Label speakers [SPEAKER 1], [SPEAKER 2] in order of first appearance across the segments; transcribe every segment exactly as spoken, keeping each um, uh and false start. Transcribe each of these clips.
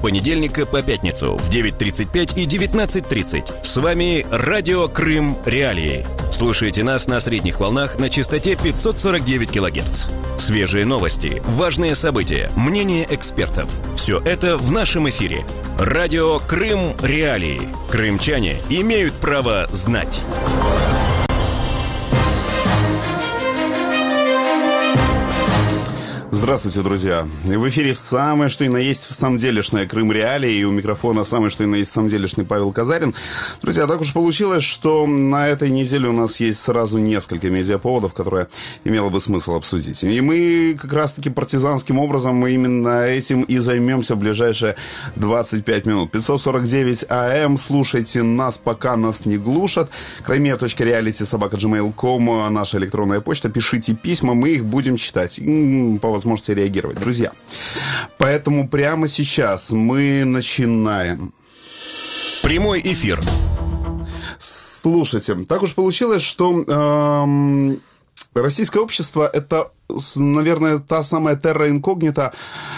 [SPEAKER 1] понедельника по пятницу в девять тридцать пять и девятнадцать тридцать. С вами Радио Крым Реалии. Слушайте нас на средних волнах на частоте пятьсот сорок девять килогерц. Свежие новости, важные события, мнения экспертов. Все это в нашем эфире. Радио Крым Реалии. Крымчане имеют право знать.
[SPEAKER 2] Здравствуйте, друзья. В эфире самое, что и на есть в самом делешное Крым Реалии. И у микрофона самое, что и на есть в самом делешный Павел Казарин. Друзья, так уж получилось, что на этой неделе у нас есть сразу несколько медиаповодов, которые имело бы смысл обсудить. И мы как раз-таки партизанским образом мы именно этим и займемся в ближайшие двадцать пять минут. пятьсот сорок девять АМ. Слушайте нас, пока нас не глушат. крайме точка реалити собака джимейл точка ком. Наша электронная почта. Пишите письма, мы их будем читать. По возможности можете реагировать, друзья. Поэтому прямо сейчас мы начинаем.
[SPEAKER 1] Прямой эфир.
[SPEAKER 2] Слушайте, так уж получилось, что эм, российское общество – это, наверное, та самая терра инкогнита,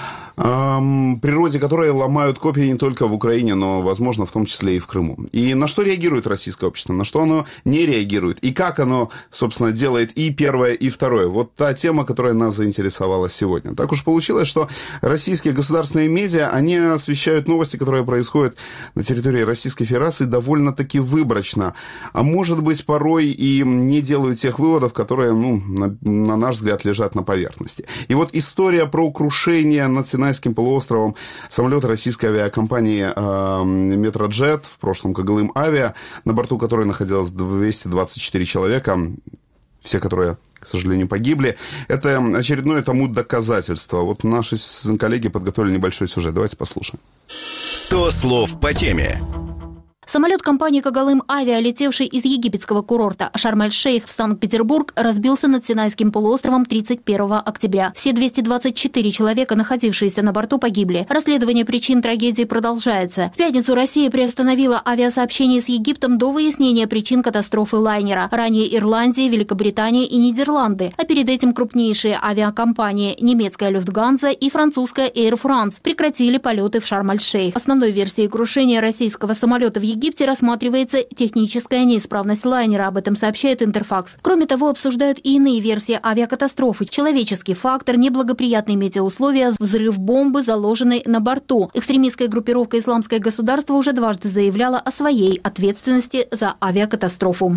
[SPEAKER 2] эм, природе которой ломают копья не только в Украине, но, возможно, в том числе и в Крыму. И на что реагирует российское общество, на что оно не реагирует, и как оно, собственно, делает и первое, и второе. Вот та тема, которая нас заинтересовала сегодня. Так уж получилось, что российские государственные медиа, они освещают новости, которые происходят на территории Российской Федерации довольно-таки выборочно. А может быть, порой и не делают тех выводов, которые, ну, на, на наш взгляд, лежат на поверхности. И вот история про крушение над Синайским полуостровом самолета российской авиакомпании э, «Метроджет», в прошлом «Когалым Авиа», на борту которой находилось двести двадцать четыре человека, все, которые, к сожалению, погибли. Это очередное тому доказательство. Вот наши коллеги подготовили небольшой сюжет. Давайте послушаем.
[SPEAKER 1] сто слов по теме.
[SPEAKER 3] Самолет компании «Когалым Авиа», летевший из египетского курорта Шарм-эль-Шейх в Санкт-Петербург, разбился над Синайским полуостровом тридцать первого октября. Все двести двадцать четыре человека, находившиеся на борту, погибли. Расследование причин трагедии продолжается. В пятницу Россия приостановила авиасообщение с Египтом до выяснения причин катастрофы лайнера. Ранее Ирландия, Великобритания и Нидерланды, а перед этим крупнейшие авиакомпании немецкая «Люфтганза» и французская «Эйр Франс» прекратили полеты в Шарм-эль-Шейх. Основной версией крушения российского самолета в Египте В Египте рассматривается техническая неисправность лайнера, об этом сообщает Интерфакс. Кроме того, обсуждают и иные версии авиакатастрофы. Человеческий фактор, неблагоприятные метеоусловия, взрыв бомбы, заложенной на борту. Экстремистская группировка «Исламское государство» уже дважды заявляла о своей ответственности за авиакатастрофу.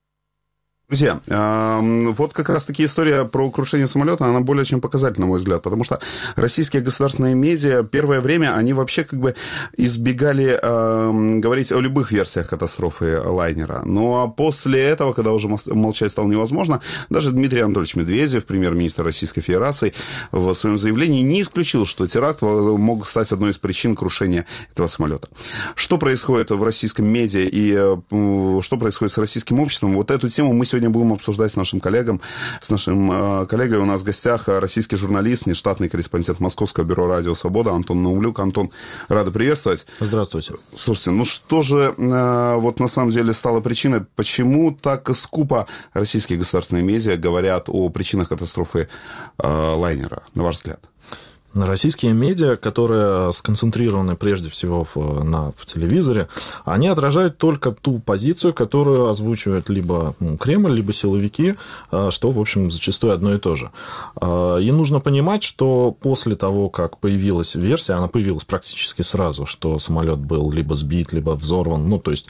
[SPEAKER 2] Друзья, э, вот как раз-таки история про крушение самолета, она более чем показательна, на мой взгляд, потому что российские государственные медиа первое время, они вообще как бы избегали э, говорить о любых версиях катастрофы лайнера. Ну, а после этого, когда уже молчать стало невозможно, даже Дмитрий Анатольевич Медведев, премьер-министр Российской Федерации, в своем заявлении не исключил, что теракт мог стать одной из причин крушения этого самолета. Что происходит в российском медиа и э, что происходит с российским обществом, вот эту тему мы сегодня Сегодня будем обсуждать с нашим коллегом, с нашим э, коллегой. У нас в гостях российский журналист, нештатный корреспондент Московского бюро «Радио Свобода» Антон Наумлюк. Антон, рада приветствовать.
[SPEAKER 4] Здравствуйте.
[SPEAKER 2] Слушайте, ну что же э, вот на самом деле стало причиной, почему так скупо российские государственные медиа говорят о причинах катастрофы э, лайнера, на ваш взгляд?
[SPEAKER 4] Российские медиа, которые сконцентрированы прежде всего в, на, в телевизоре, они отражают только ту позицию, которую озвучивают либо ну, Кремль, либо силовики, что, в общем, зачастую одно и то же. И нужно понимать, что после того, как появилась версия, она появилась практически сразу, что самолет был либо сбит, либо взорван, ну, то есть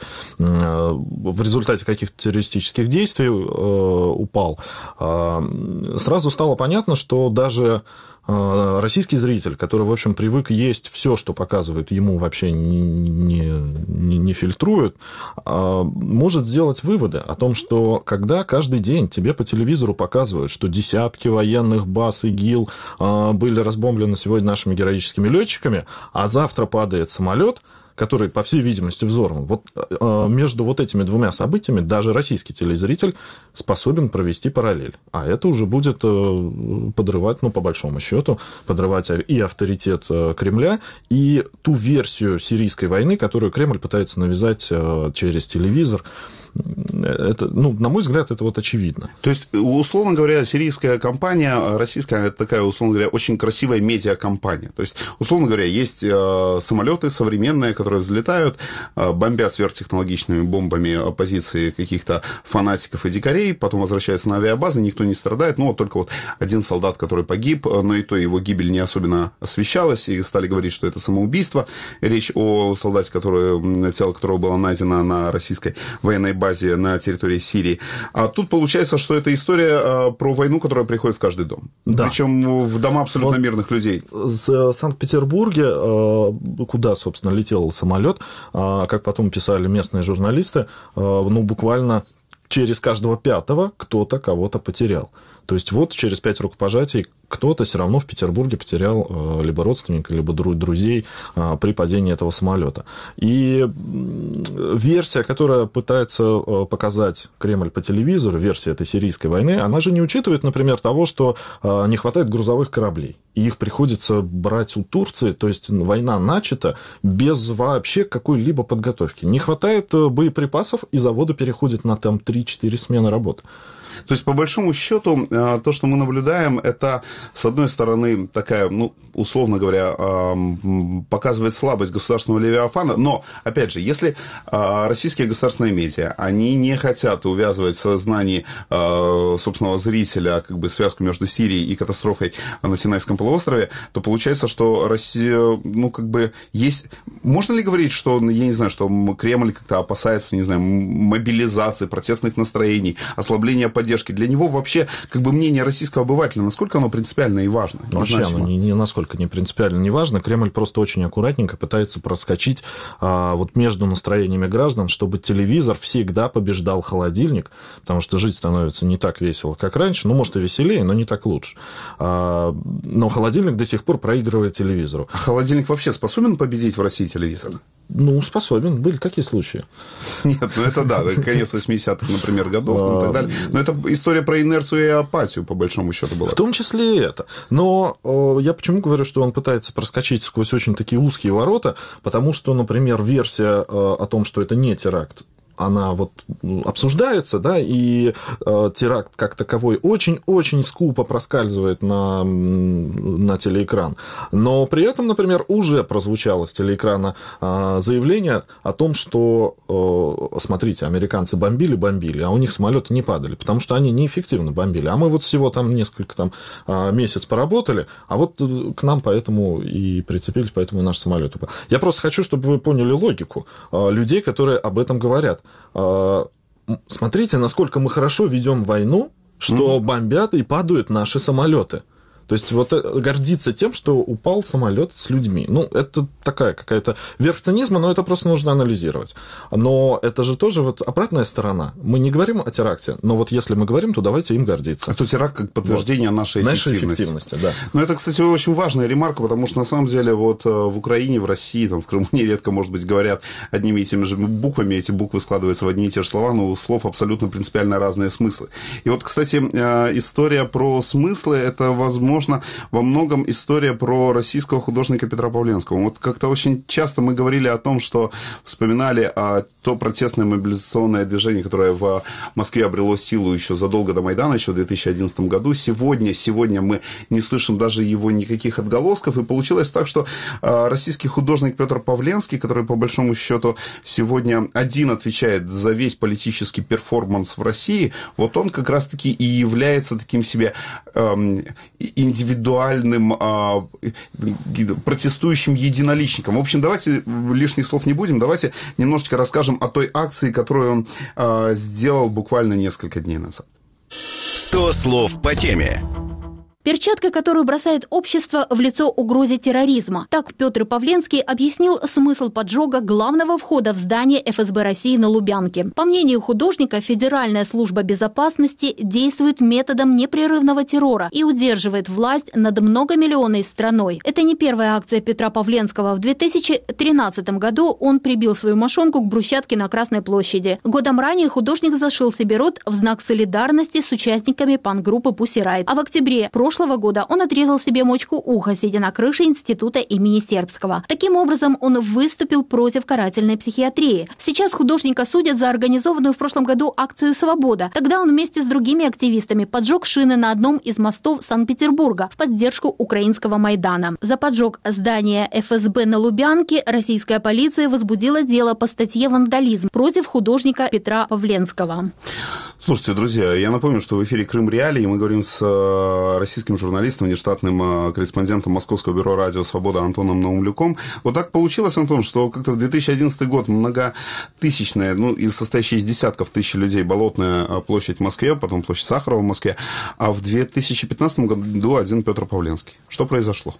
[SPEAKER 4] в результате каких-то террористических действий упал, сразу стало понятно, что даже российский зритель, который, в общем, привык есть все, что показывают ему, вообще не, не, не фильтрует, может сделать выводы о том, что когда каждый день тебе по телевизору показывают, что десятки военных баз ИГИЛ были разбомблены сегодня нашими героическими летчиками, а завтра падает самолет, который, по всей видимости, взорван. Вот между вот этими двумя событиями даже российский телезритель способен провести параллель. А это уже будет подрывать, ну, по большому счету, подрывать и авторитет Кремля, и ту версию сирийской войны, которую Кремль пытается навязать через телевизор. Это, ну, на мой взгляд, это вот очевидно.
[SPEAKER 2] То есть, условно говоря, сирийская компания, российская, это такая, условно говоря, очень красивая медиакомпания. То есть, условно говоря, есть э, самолеты современные, которые взлетают, э, бомбят сверхтехнологичными бомбами позиции каких-то фанатиков и дикарей, потом возвращаются на авиабазы, никто не страдает. Ну, вот только вот один солдат, который погиб, но и то его гибель не особенно освещалась, и стали говорить, что это самоубийство. Речь о солдате, который, тело которого было найдено на российской военной базе на территории Сирии. А тут получается, что это история про войну, которая приходит в каждый дом. Да. Причем в дома абсолютно вот мирных людей.
[SPEAKER 4] В Санкт-Петербурге, куда, собственно, летел самолет, как потом писали местные журналисты, ну, буквально через каждого пятого кто-то кого-то потерял. То есть вот через пять рукопожатий кто-то все равно в Петербурге потерял либо родственника, либо друзей при падении этого самолета. И версия, которая пытается показать Кремль по телевизору, версия этой сирийской войны, она же не учитывает, например, того, что не хватает грузовых кораблей. И их приходится брать у Турции, то есть война начата без вообще какой-либо подготовки. Не хватает боеприпасов, и заводы переходят на там три-четыре смены работы.
[SPEAKER 2] То есть, по большому счету, то, что мы наблюдаем, это, с одной стороны, такая, ну, условно говоря, показывает слабость государственного левиафана, но, опять же, если российские государственные медиа, они не хотят увязывать в сознании собственного зрителя как бы связку между Сирией и катастрофой на Синайском полуострове, то получается, что Россия, ну, как бы, есть... Можно ли говорить, что, я не знаю, что Кремль как-то опасается, не знаю, мобилизации, протестных настроений, ослабления поддержки? Для него вообще, как бы, мнение российского обывателя, насколько оно принципиально и важно?
[SPEAKER 4] Вообще оно не, не насколько не принципиально не важно. Кремль просто очень аккуратненько пытается проскочить а, вот между настроениями граждан, чтобы телевизор всегда побеждал холодильник, потому что жить становится не так весело, как раньше. Ну, может, и веселее, но не так лучше. А, но холодильник до сих пор проигрывает телевизору.
[SPEAKER 2] А холодильник вообще способен победить в России телевизор?
[SPEAKER 4] Ну, способен. Были такие случаи.
[SPEAKER 2] Нет, ну это да, конец восьмидесятых, например, годов и так далее. Но это история про инерцию и апатию, по большому счету, была.
[SPEAKER 4] В том числе и это. Но я почему говорю, что он пытается проскочить сквозь очень такие узкие ворота, потому что, например, версия о том, что это не теракт, она вот обсуждается, да, и э, теракт как таковой очень-очень скупо проскальзывает на, на телеэкран. Но при этом, например, уже прозвучало с телеэкрана э, заявление о том, что, э, смотрите, американцы бомбили-бомбили, а у них самолеты не падали, потому что они неэффективно бомбили. А мы вот всего там несколько там, э, месяц поработали, а вот к нам поэтому и прицепились, поэтому наш самолет упал. Я просто хочу, чтобы вы поняли логику э, людей, которые об этом говорят. Смотрите, насколько мы хорошо ведем войну, что mm-hmm. бомбят и падают наши самолеты. То есть вот гордиться тем, что упал самолет с людьми. Ну, это такая какая-то верх цинизма, но это просто нужно анализировать. Но это же тоже вот обратная сторона. Мы не говорим о теракте, но вот если мы говорим, то давайте им гордиться.
[SPEAKER 2] А то теракт как подтверждение вот. нашей эффективности. Нашей эффективности, да. Но это, кстати, очень важная ремарка, потому что на самом деле вот в Украине, в России, там, в Крыму нередко, может быть, говорят одними и теми же буквами, эти буквы складываются в одни и те же слова, но у слов абсолютно принципиально разные смыслы. И вот, кстати, история про смыслы, это, возможно, во многом история про российского художника Петра Павленского. Вот как-то очень часто мы говорили о том, что вспоминали о то протестное мобилизационное движение, которое в Москве обрело силу еще задолго до Майдана, еще в две тысячи одиннадцатом году. Сегодня, сегодня мы не слышим даже его никаких отголосков, и получилось так, что российский художник Петр Павленский, который, по большому счету, сегодня один отвечает за весь политический перформанс в России, вот он как раз-таки и является таким себе эм, индивидуальным а, протестующим единоличником. В общем, давайте лишних слов не будем, давайте немножечко расскажем о той акции, которую он а, сделал буквально несколько дней назад.
[SPEAKER 1] сто слов по теме.
[SPEAKER 3] Перчатка, которую бросает общество в лицо угрозе терроризма. Так Петр Павленский объяснил смысл поджога главного входа в здание эф эс бэ России на Лубянке. По мнению художника, Федеральная служба безопасности действует методом непрерывного террора и удерживает власть над многомиллионной страной. Это не первая акция Петра Павленского. В две тысячи тринадцатом году он прибил свою мошонку к брусчатке на Красной площади. Годом ранее художник зашил себе рот в знак солидарности с участниками панк-группы Pussy Riot. А в октябре прошлого прошлого года он отрезал себе мочку уха, сидя на крыше института имени Сербского. Таким образом, он выступил против карательной психиатрии. Сейчас художника судят за организованную в прошлом году акцию «Свобода». Тогда он вместе с другими активистами поджег шины на одном из мостов Санкт-Петербурга в поддержку украинского Майдана. За поджог здания эф эс бэ на Лубянке российская полиция возбудила дело по статье «Вандализм» против художника Петра Павленского.
[SPEAKER 2] Слушайте, друзья, я напомню, что в эфире «Крым Реалии» мы говорим с российским журналистом, внештатным корреспондентом Московского бюро радио «Свобода» Антоном Наумлюком. Вот так получилось, Антон, что как-то в две тысячи одиннадцатый год многотысячная, ну, из состоящая из десятков тысяч людей болотная площадь в Москве, потом площадь Сахарова в Москве, а в две тысячи пятнадцатом году один Петр Павленский. Что произошло?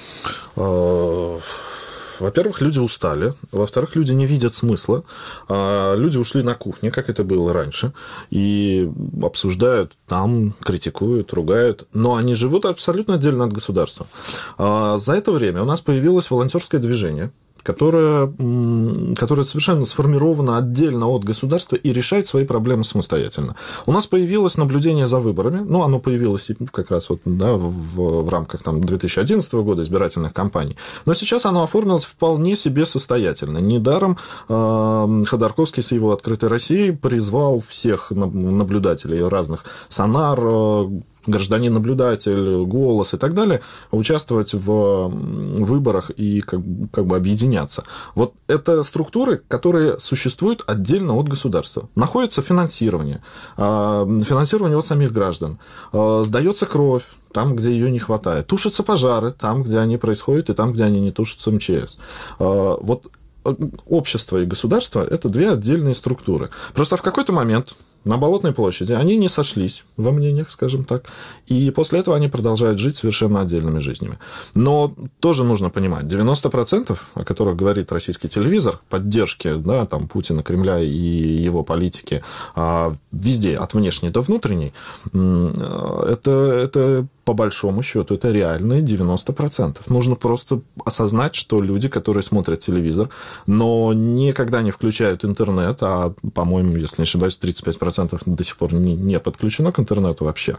[SPEAKER 4] Во-первых, люди устали. Во-вторых, люди не видят смысла. Люди ушли на кухню, как это было раньше, и обсуждают там, критикуют, ругают. Но они живут абсолютно отдельно от государства. За это время у нас появилось волонтерское движение, которая, которая совершенно сформирована отдельно от государства и решает свои проблемы самостоятельно. У нас появилось наблюдение за выборами, ну, оно появилось как раз вот, да, в, в рамках там, две тысячи одиннадцатого года избирательных кампаний, но сейчас оно оформилось вполне себе состоятельно. Недаром э, Ходорковский с его «Открытой Россией» призвал всех наблюдателей разных «Сонар», э, гражданин-наблюдатель, «Голос» и так далее, участвовать в выборах и как, как бы объединяться. Вот это структуры, которые существуют отдельно от государства. Находится финансирование, финансирование от самих граждан, сдается кровь там, где ее не хватает, тушатся пожары там, где они происходят, и там, где они не тушатся эм че эс. Вот общество и государство – это две отдельные структуры. Просто в какой-то момент на Болотной площади они не сошлись во мнениях, скажем так, и после этого они продолжают жить совершенно отдельными жизнями. Но тоже нужно понимать, девяносто процентов, о которых говорит российский телевизор, поддержки, да, там, Путина, Кремля и его политики везде, от внешней до внутренней, это, это по большому счету, это реальные девяносто процентов. Нужно просто осознать, что люди, которые смотрят телевизор, но никогда не включают интернет, а, по-моему, если не ошибаюсь, тридцать пять процентов до сих пор не, не подключено к интернету вообще.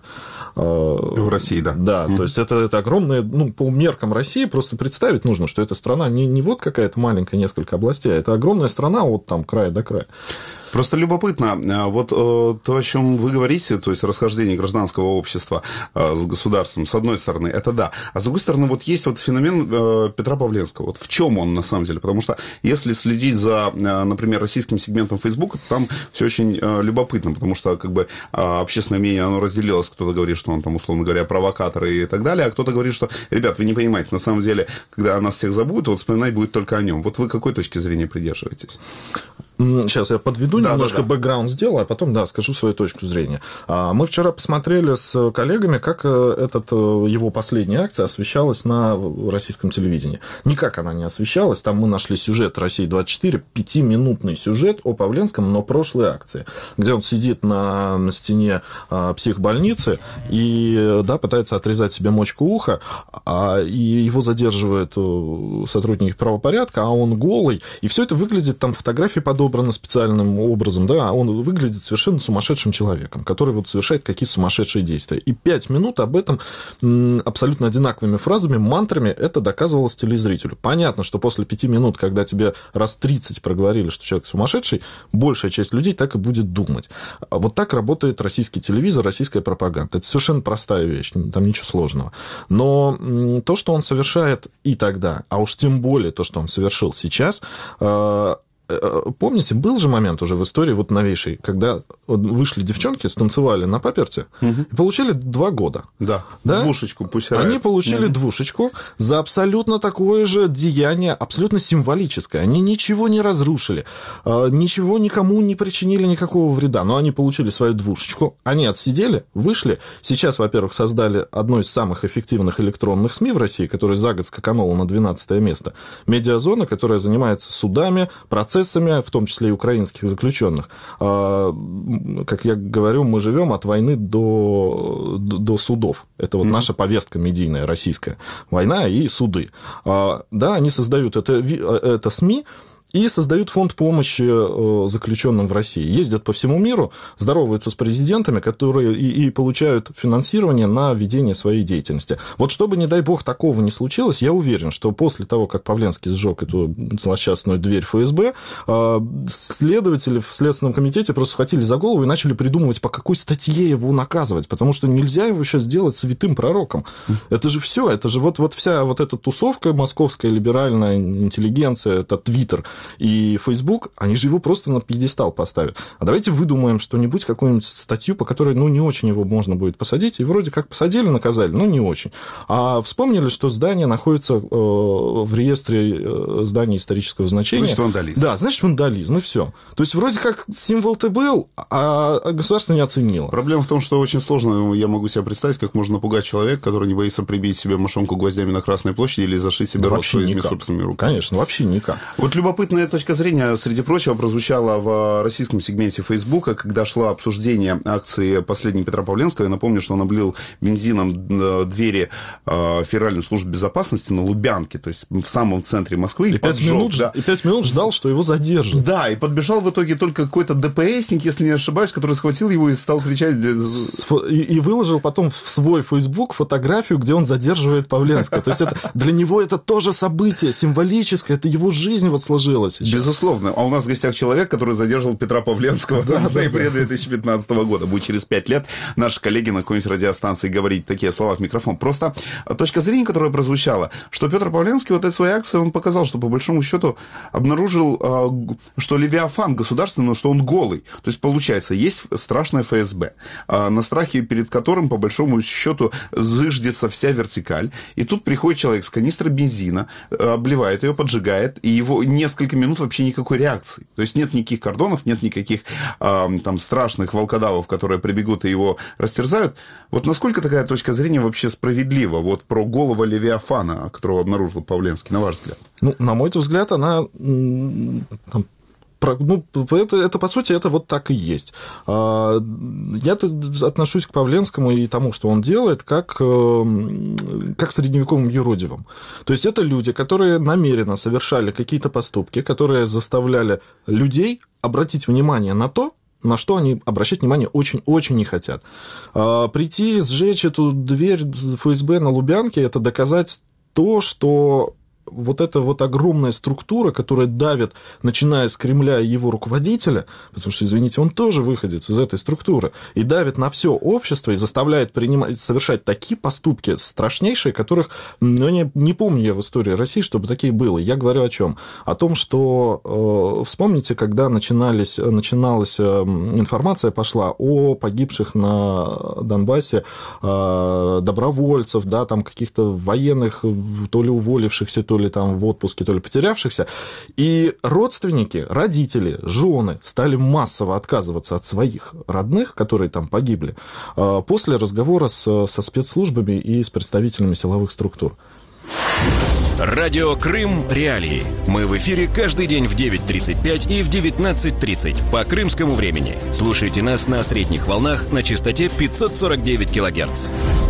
[SPEAKER 2] В России, да.
[SPEAKER 4] Да, mm-hmm. то есть это, это огромное, ну, по меркам России просто представить нужно, что эта страна не, не вот какая-то маленькая, несколько областей, а это огромная страна от там края до края.
[SPEAKER 2] Просто любопытно, вот то, о чем вы говорите, то есть расхождение гражданского общества с государством, с одной стороны, это да. А с другой стороны, вот есть вот феномен Петра Павленского. Вот в чем он на самом деле? Потому что если следить за, например, российским сегментом Фейсбука, там все очень любопытно, потому что как бы общественное мнение, оно разделилось. Кто-то говорит, что он там, условно говоря, провокатор и так далее, а кто-то говорит, что, ребят, вы не понимаете, на самом деле, когда о нас всех забудут, вот вспоминать будет только о нем. Вот вы какой точки зрения придерживаетесь?
[SPEAKER 4] Сейчас я подведу, да, немножко да, да. бэкграунд сделаю, а потом, да, скажу свою точку зрения. Мы вчера посмотрели с коллегами, как этот, его последняя акция освещалась на российском телевидении. Никак она не освещалась. Там мы нашли сюжет «Россия двадцать четыре», пятиминутный сюжет о Павленском, но прошлой акции, где он сидит на, на стене психбольницы и, да, пытается отрезать себе мочку уха, а, и его задерживают сотрудники правопорядка, а он голый. И все это выглядит, там фотографии подобные, специальным образом, да, он выглядит совершенно сумасшедшим человеком, который вот совершает какие-то сумасшедшие действия. И пять минут об этом абсолютно одинаковыми фразами, мантрами это доказывалось телезрителю. Понятно, что после пяти минут, когда тебе раз тридцать проговорили, что человек сумасшедший, большая часть людей так и будет думать. Вот так работает российский телевизор, российская пропаганда. Это совершенно простая вещь, там ничего сложного. Но то, что он совершает и тогда, а уж тем более то, что он совершил сейчас, помните, был же момент уже в истории вот новейшей, когда вышли девчонки, станцевали на паперти угу. и получили два года.
[SPEAKER 2] Да, да? Двушечку пусть
[SPEAKER 4] Они рает. получили угу. двушечку за абсолютно такое же деяние, абсолютно символическое. Они ничего не разрушили, ничего никому не причинили никакого вреда, но они получили свою двушечку, они отсидели, вышли. Сейчас, во-первых, создали одно из самых эффективных электронных СМИ в России, которое за год скакануло на двенадцатое место. Медиазона, которая занимается судами, процессами, в том числе и украинских заключенных. Как я говорю, мы живем от войны до, до судов. Это вот mm-hmm. наша повестка медийная, российская. Война и суды. Да, они создают это, это СМИ, и создают фонд помощи заключенным в России. Ездят по всему миру, здороваются с президентами, которые и, и получают финансирование на ведение своей деятельности. Вот чтобы, не дай бог, такого не случилось, я уверен, что после того, как Павленский сжег эту злосчастную дверь эф эс бэ, следователи в Следственном комитете просто схватили за голову и начали придумывать, по какой статье его наказывать, потому что нельзя его сейчас сделать святым пророком. Это же все, это же вот, вот вся вот эта тусовка московская, либеральная интеллигенция, это Твиттер и Фейсбук, они же его просто на пьедестал поставят. А давайте выдумаем что-нибудь, какую-нибудь статью, по которой, ну, не очень его можно будет посадить, и вроде как посадили, наказали, но не очень. А вспомнили, что здание находится в реестре зданий исторического значения.
[SPEAKER 2] Значит, вандализм.
[SPEAKER 4] Да, значит, вандализм, и все. То есть, вроде как символ-то был, а государство не оценило.
[SPEAKER 2] Проблема в том, что очень сложно, я могу себе представить, как можно напугать человека, который не боится прибить себе мошонку гвоздями на Красной площади или зашить себе рот своими собственными руками.
[SPEAKER 4] Конечно, вообще никак.
[SPEAKER 2] Вот любопытная точка зрения, среди прочего, прозвучала в российском сегменте Фейсбука, когда шло обсуждение акции «Последний Петра Павленского». Я напомню, что он облил бензином двери Федеральной службы безопасности на Лубянке, то есть в самом центре Москвы.
[SPEAKER 4] И пять минут, да. и пять минут ждал, что его задержат.
[SPEAKER 2] Да, и подбежал в итоге только какой-то ДПСник, если не ошибаюсь, который схватил его и стал кричать...
[SPEAKER 4] И, и выложил потом в свой Фейсбук фотографию, где он задерживает Павленского. То есть это, для него это тоже событие символическое, это его жизнь вот сложилась. Сейчас.
[SPEAKER 2] Безусловно. А у нас в гостях человек, который задержал Петра Павленского да, в ноябре две тысячи пятнадцатого года. Будет через пять лет наши коллеги на какой-нибудь радиостанции говорить такие слова в микрофон. Просто точка зрения, которая прозвучала, что Петр Павленский вот этой своей акцией, он показал, что по большому счету обнаружил, что Левиафан государственный, что он голый. То есть, получается, есть страшное эф эс бэ, на страхе перед которым, по большому счету, зыждется вся вертикаль. И тут приходит человек с канистрой бензина, обливает ее, поджигает, и его несколько минут вообще никакой реакции. То есть, нет никаких кордонов, нет никаких там страшных волкодавов, которые прибегут и его растерзают. Вот насколько такая точка зрения вообще справедлива? Вот про голого Левиафана, которого обнаружил Павленский, на ваш взгляд?
[SPEAKER 4] Ну, на мой взгляд, она... Там... Ну, это, это, по сути, это вот так и есть. Я отношусь к Павленскому и тому, что он делает, как, как средневековым юродивым. То есть, это люди, которые намеренно совершали какие-то поступки, которые заставляли людей обратить внимание на то, на что они обращать внимание очень-очень не хотят. Прийти, сжечь эту дверь эф эс бэ на Лубянке – это доказать то, что... вот эта вот огромная структура, которая давит, начиная с Кремля и его руководителя, потому что, извините, он тоже выходец из этой структуры, и давит на все общество и заставляет принимать, совершать такие поступки страшнейшие, которых, ну, не, не помню я в истории России, чтобы такие было. Я говорю о чем? О том, что, э, вспомните, когда начинались, начиналась информация, пошла о погибших на Донбассе э, добровольцев, да, там каких-то военных, то ли уволившихся, то ли там в отпуске, то ли потерявшихся. И родственники, родители, жены стали массово отказываться от своих родных, которые там погибли, после разговора с, со спецслужбами и с представителями силовых структур.
[SPEAKER 1] Радио Крым Реалии. Мы в эфире каждый день в девять тридцать пять и в девятнадцать тридцать по крымскому времени. Слушайте нас на средних волнах на частоте пятьсот сорок девять килогерц.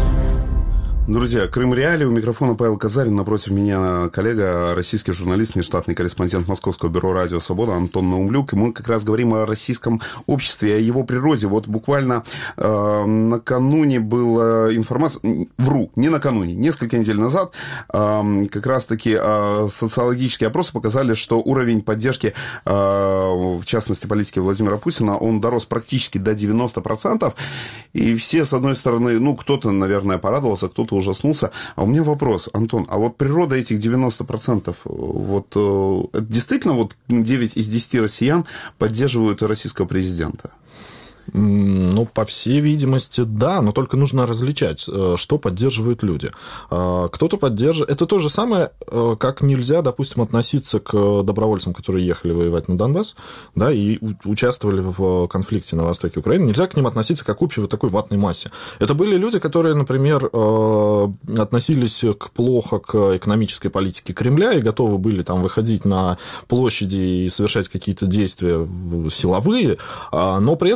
[SPEAKER 2] Друзья, Крым Реалии, у микрофона Павел Казарин, напротив меня коллега, российский журналист, нештатный корреспондент Московского бюро «Радио Свобода» Антон Наумлюк. И мы как раз говорим о российском обществе, о его природе. Вот буквально э, накануне была информация, вру, не накануне, несколько недель назад, э, как раз-таки э, социологические опросы показали, что уровень поддержки, э, в частности, политики Владимира Путина, он дорос практически до девяноста процентов. И все, с одной стороны, ну, кто-то, наверное, порадовался, кто-то ужаснулся. А у меня вопрос, Антон, а вот природа этих девяноста процентов, вот это действительно вот девять из десяти россиян поддерживают российского президента?
[SPEAKER 4] Ну, по всей видимости, да, но только нужно различать, что поддерживают люди. Кто-то поддерживает... Это то же самое, как нельзя, допустим, относиться к добровольцам, которые ехали воевать на Донбасс, да, и участвовали в конфликте на востоке Украины. Нельзя к ним относиться как к общей вот такой ватной массе. Это были люди, которые, например, относились плохо к экономической политике Кремля и готовы были там выходить на площади и совершать какие-то действия силовые, но при этом они поддерживали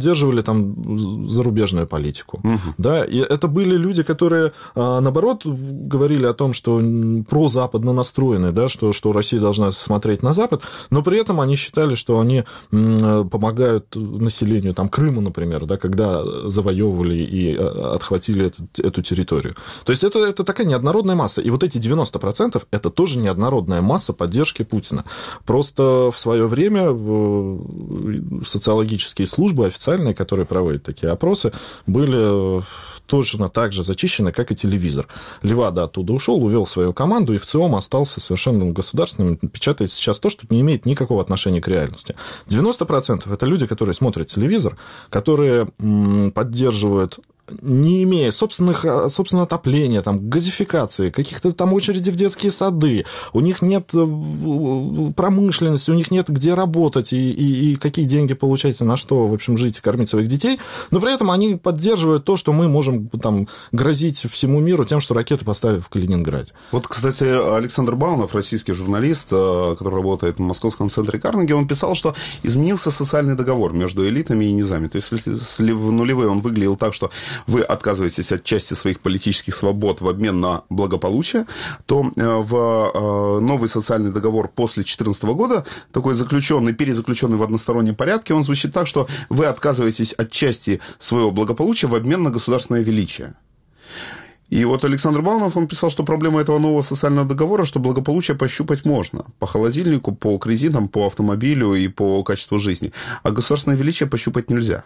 [SPEAKER 4] поддерживали там зарубежную политику. Угу. Да, и это были люди, которые, наоборот, говорили о том, что прозападно настроены, да, что, что Россия должна смотреть на Запад, но при этом они считали, что они помогают населению там, Крыма, например, да, когда завоевывали и отхватили эту, эту территорию. То есть это, это такая неоднородная масса. И вот эти девяносто процентов это тоже неоднородная масса поддержки Путина. Просто в свое время социологические службы официальные, которые проводят такие опросы, были точно так же зачищены, как и телевизор. Левада оттуда ушел, увел свою команду, и в ЦИОМ остался совершенно государственным, печатает сейчас то, что не имеет никакого отношения к реальности. девяносто процентов это люди, которые смотрят телевизор, которые поддерживают, не имея собственных, собственного отопления, там, газификации, каких-то там очередей в детские сады, у них нет промышленности, у них нет где работать и, и, и какие деньги получать, и на что, в общем, жить и кормить своих детей, но при этом они поддерживают то, что мы можем там грозить всему миру тем, что ракеты поставят в Калининграде.
[SPEAKER 2] Вот, кстати, Александр Баунов, российский журналист, который работает в московском центре Карнеги, он писал, что изменился социальный договор между элитами и низами. То есть, если в нулевые он выглядел так, что вы отказываетесь от части своих политических свобод в обмен на благополучие, то в новый социальный договор после две тысячи четырнадцатого года, такой заключенный, перезаключенный в одностороннем порядке, он звучит так, что вы отказываетесь от части своего благополучия в обмен на государственное величие. И вот Александр Баунов, он писал, что проблема этого нового социального договора, что благополучие пощупать можно. По холодильнику, по кредитам, по автомобилю и по качеству жизни. А государственное величие пощупать нельзя.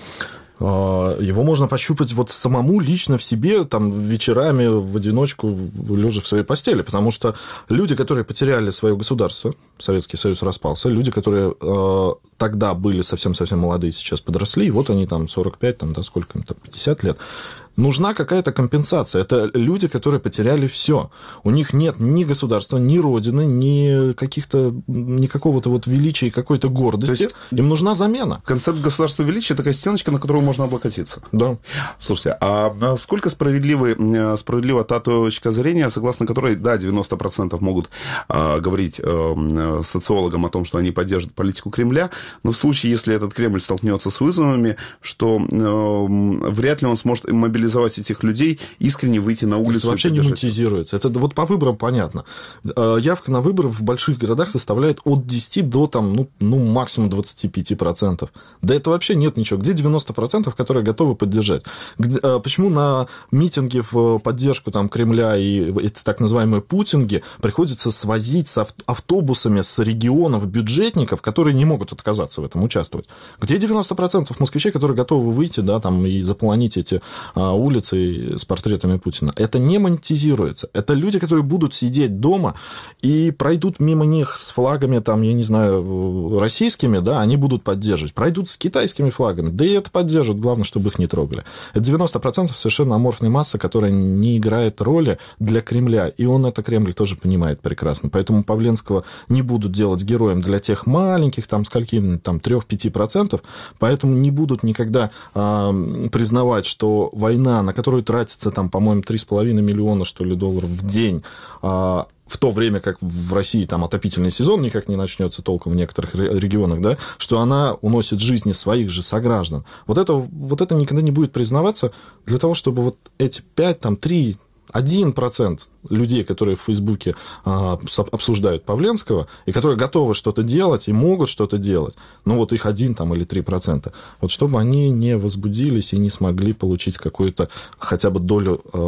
[SPEAKER 4] Его можно пощупать вот самому лично в себе, там, вечерами в одиночку, лежа в своей постели, потому что люди, которые потеряли свое государство, Советский Союз распался, люди, которые э, тогда были совсем-совсем молодые, сейчас подросли, и вот они там сорок пять, там, да, сколько им там, пятьдесят лет, нужна какая-то компенсация. Это люди, которые потеряли все. У них нет ни государства, ни родины, ни каких-то, ни какого-то вот величия и какой-то гордости. Есть, им нужна замена.
[SPEAKER 2] Концепт государства величия – такая стеночка, на которую можно облокотиться.
[SPEAKER 4] Да.
[SPEAKER 2] Слушайте, а насколько справедлива та точка зрения, согласно которой, да, девяносто процентов могут а, говорить а, социологам о том, что они поддерживают политику Кремля, но в случае, если этот Кремль столкнется с вызовами, что а, вряд ли он сможет мобилизовать этих людей, искренне выйти на улицу.
[SPEAKER 4] Это вообще не монетизируется. Это вот по выборам понятно. Явка на выборы в больших городах составляет от десяти до там, ну, ну, максимум двадцати пяти процентов. Да это вообще нет ничего. Где девяносто процентов, которые готовы поддержать? Где, почему на митинги в поддержку там, Кремля и эти так называемые путинги приходится свозить с автобусами с регионов бюджетников, которые не могут отказаться в этом участвовать? Где девяносто процентов москвичей, которые готовы выйти, да, там, и заполонить эти улицы с портретами Путина? Это не монетизируется. Это люди, которые будут сидеть дома и пройдут мимо них с флагами, там, я не знаю, российскими, да, они будут поддерживать. Пройдут с китайскими флагами, да и это поддержат, главное, чтобы их не трогали. Это девяносто процентов совершенно аморфной массы, которая не играет роли для Кремля, и он это, Кремль, тоже понимает прекрасно. Поэтому Павленского не будут делать героем для тех маленьких, там, скольки, там, три-пять процентов, поэтому не будут никогда а, признавать, что война, на которую тратится, там, по-моему, три с половиной миллиона, что ли, долларов в день, а, в то время как в России там отопительный сезон никак не начнется толком в некоторых регионах, да, что она уносит жизни своих же сограждан. Вот это, вот это никогда не будет признаваться для того, чтобы вот эти пять, там, три, один процент людей, которые в Фейсбуке а, обсуждают Павленского, и которые готовы что-то делать и могут что-то делать, ну, вот их один там, или три процента, вот чтобы они не возбудились и не смогли получить какую-то хотя бы долю э,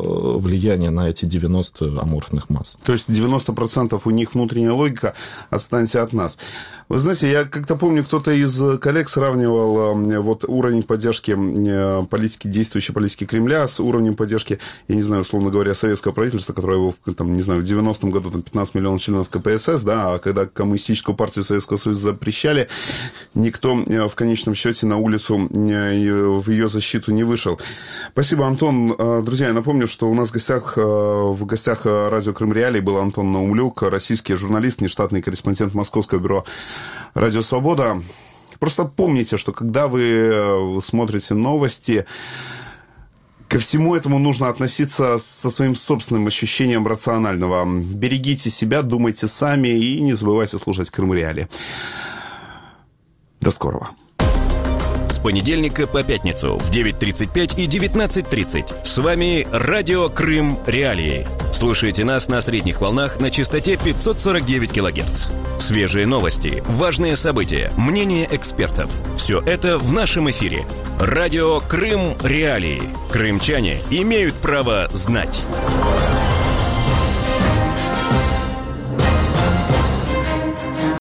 [SPEAKER 4] влияния на эти девяносто аморфных масс.
[SPEAKER 2] То есть девяносто процентов у них внутренняя логика «отстаньте от нас». Вы знаете, я как-то помню, кто-то из коллег сравнивал вот уровень поддержки политики, действующей политики Кремля с уровнем поддержки, я не знаю, условно говоря, советского правительства, которое его, там, не знаю, в девяностом году там, пятнадцать миллионов членов ка пэ эс эс, да, а когда коммунистическую партию Советского Союза запрещали, никто в конечном счете на улицу в ее защиту не вышел. Спасибо, Антон. Друзья, я напомню, что у нас в гостях, в гостях радио Крым Реалии был Антон Наумлюк, российский журналист, нештатный корреспондент Московского бюро «Радио Свобода». Просто помните, что когда вы смотрите новости, ко всему этому нужно относиться со своим собственным ощущением рационального. Берегите себя, думайте сами и не забывайте слушать Крым Реалии. До скорого.
[SPEAKER 1] понедельника по пятницу в девять тридцать пять и девятнадцать тридцать. С вами Радио Крым Реалии. Слушайте нас на средних волнах на частоте пятьсот сорок девять килогерц. Свежие новости, важные события, мнения экспертов. Все это в нашем эфире. Радио Крым Реалии. Крымчане имеют право знать.